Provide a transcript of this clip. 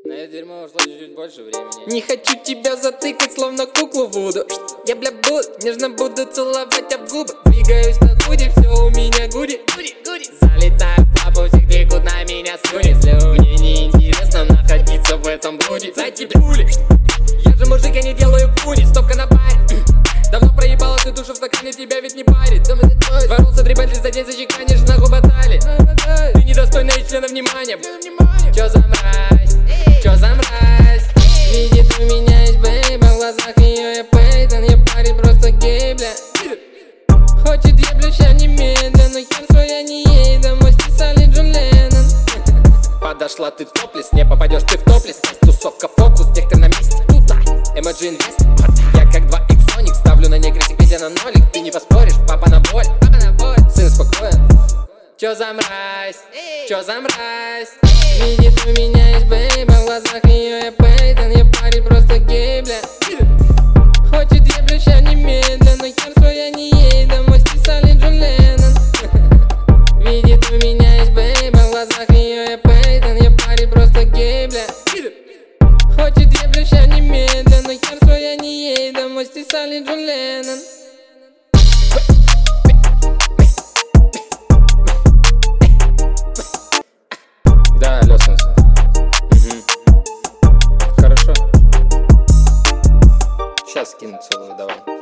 На это дерьмо ушло чуть-чуть больше времени. Не хочу тебя затыкать, словно куклу Вуду. Я, бля, буду, нежно буду целовать тебя в губы. Двигаюсь на худи, все у меня гуди. Залетаю в папу, всех бегут на меня слюни. Мне не интересно находиться в этом блуде. За тебя пули. Я же мужик, я не делаю пуни. Стопка на баре. Давно проебала ты душу в стакане, тебя ведь не парит. Воролся 3 бентли за день, зачеканишь на губотали. Ты недостойна и члена внимания. Чё за мразь? Чё за мразь? Видит у меня есть бейба, в глазах ее я Пейтон. Я парень просто гей, бля. Хочет еблю ща немедленно, но хер свой я не ей, домой стесали Джон Леннон. Подошла ты топлес, не попадешь ты в топлес. Тусовка фокус, тех ты на месте. Тута, Эмоджи инвест. Я как 2X Соник, ставлю на негрисик, видя на нолик. Ты не поспоришь, папа на боль. Сын спокоен. Чё за мразь? Чё за мразь? Видит у меня есть бейба, в глазах ее я Пейтон. Я парень просто гей, бля. Хочет еблю ща немедленно, но хер свой я не ей, домой стесали Джон Леннон. Видит у меня есть бейба, в глазах ее я Пейтон. Я парень просто гей, бля. Хочет еблю ща немедленно, но хер свой я не ей, домой стесали Джон Леннон. Да, алло, солнце. Хорошо. Сейчас скину целую, давай.